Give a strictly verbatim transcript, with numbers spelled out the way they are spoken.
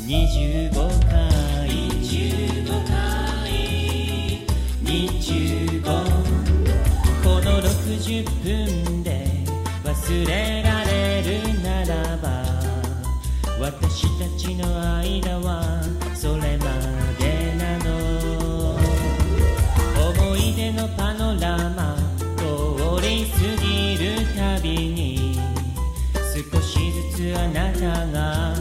にじゅうごかいにじゅうごかいにじゅうごこのろくじゅっぷんで忘れられるならば私たちの間はそれまでなの思い出のパノラマ通り過ぎるたびに少しずつあなたが